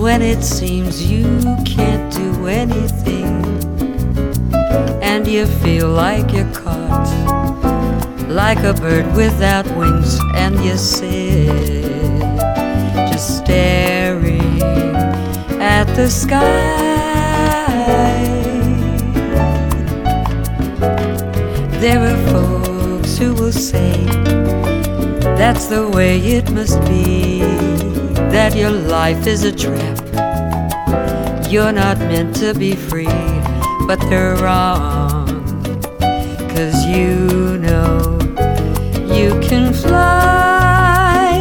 when it seems you can't do anything, and you feel like you're caught like a bird without wings, and you sit just staring at the sky. There are folks who will say that's the way it must be, that your life is a trap, you're not meant to be free. But they're wrong, 'cause you know you can fly.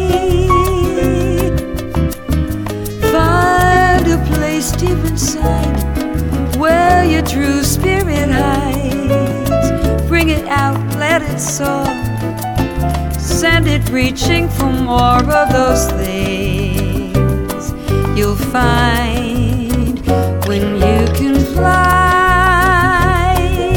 Find a place deep inside where your true spirit hides. Bring it out, let it soar, send it reaching for more of those things you'll find when you can fly.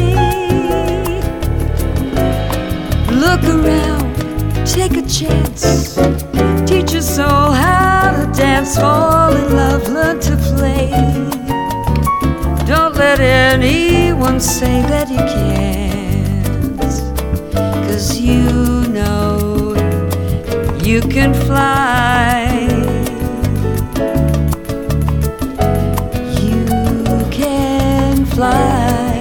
Look around, take a chance, teach your soul how to dance, fall in love, learn to play. Don't let anyone say that you can't, 'cause you know you can fly. You can fly.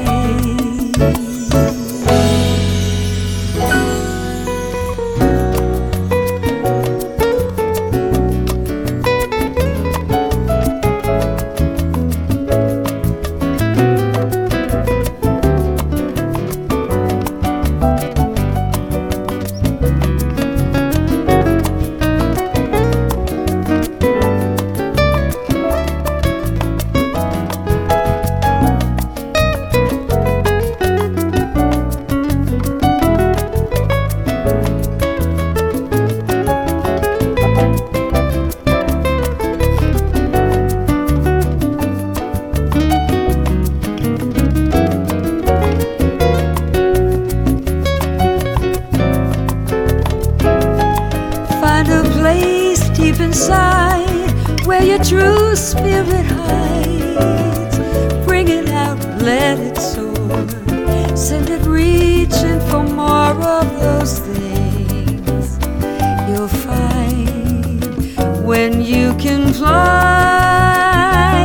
Find a place deep inside where your true spirit hides. Bring it out, let it soar, send it reaching for more of those things you'll find when you can fly.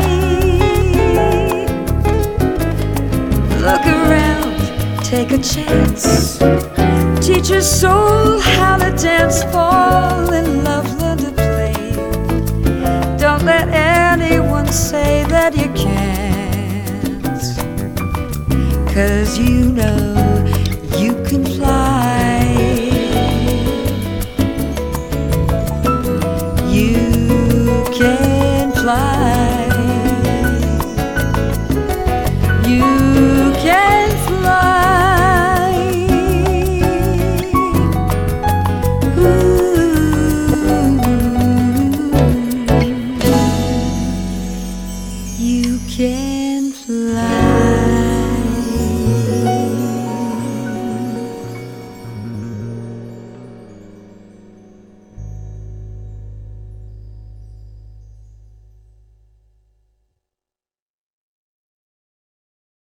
Look around, take a chance, teach your soul how to dance, fall in love, learn to play. Don't let anyone say that you can't, 'cause you know you can fly. You can fly. You can fly. You can fly.